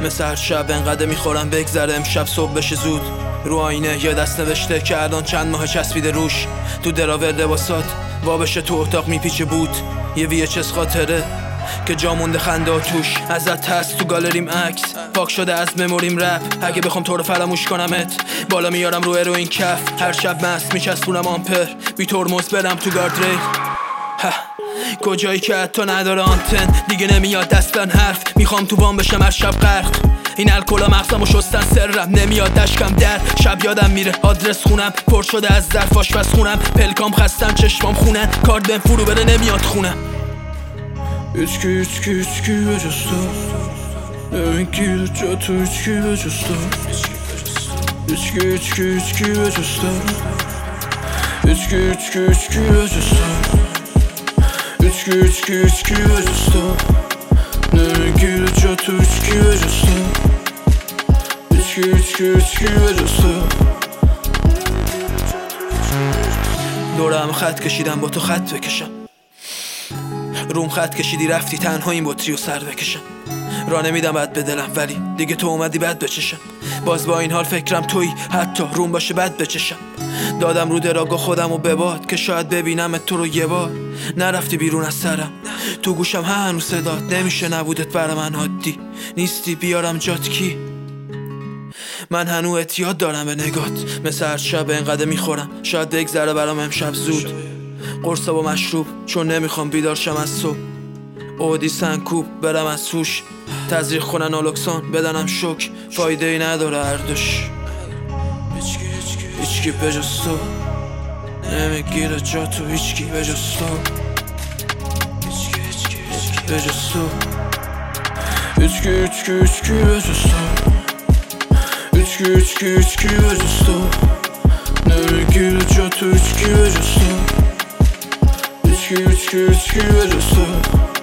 مثل هر شب انقدر میخورم بگذره امشب صبح بشه زود. رو آینه یه دست نوشته که الان چند ماه چسبیده روش. تو دراور لباسات وا بشه تو اتاق میپیچه بود. یه VHS خاطره که جا مونده خنده توش. ازت هست تو گالریم عکس پاک شده از مموریم رپ. اگه بخوام تو رو فراموش کنمت بالا میارم رو اروین کف. هر شب مست میچسبونم آمپر بی ترمز برم تو گاردریل. کجایی که حتی نداره آنتن دیگه نمیاد دستن حرف. میخوام تو وام بشم هر شب غرق. این الکلا مغزمو شستن سرم نمیاد دشکم در شب یادم میره آدرس خونم پر شده از ظرف آشپز خونم. پلکام خستم چشمام خونن کارد بهم فرو بره نمیاد خونم. İçki ve cüstü Neminkili çatı içki ve cüstü İçki ve cüstü İçki ve cüstü İçki ve cüstü Neminkili çatı içki ve cüstü İçki ve cüstü دورم خط کشیدم با تو خط بکشم. روم خط کشیدی رفتی تنها این بطری و سر بکشم. را نمیدم بد به دلم ولی دیگه تو اومدی بد بچشم. باز با این حال فکرم تویی حتی روم باشه بد بچشم. دادم رو دراگاه خودم و بباد که شاید ببینم تو رو یه بار. نرفتی بیرون از سرم تو گوشم هنوز صدات نمیشه نبودت برا من عادی. نیستی بیارم جات کی. من هنوز اعتیاد دارم به نگات مثل هر شب انقدر میخورم شاید بگذره برام امشب زود. قرصا با مشروب چون نمیخوام بیدار شم از صبح. اودی سنکوب برم از سوش تزریق کنن آلوکسان بدنم شوک فایده ای نداره هردوش. هیچکی بجز تو نمیگیره جا تو هیچکی بجز تو بجز تو İçki ve cüstü İçki ve cüstü Neminkili çatı içki ve cüstü İçki ve cüstü